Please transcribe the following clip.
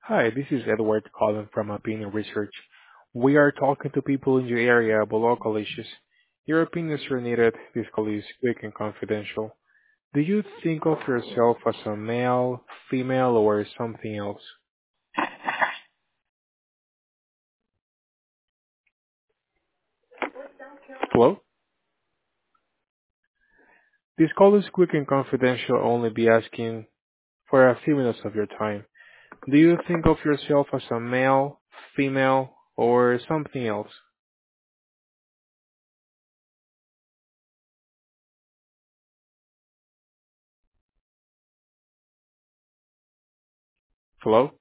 Hi, this is Edward calling from Opinion Research. We are talking to people in your area about local issues. Your opinions are needed. This call is quick and confidential. Do you think of yourself as a male, female, or something else? Hello? This call is quick and confidential. I'll only be asking for a few minutes of your time. Do you think of yourself as a male, female, or something else? Hello?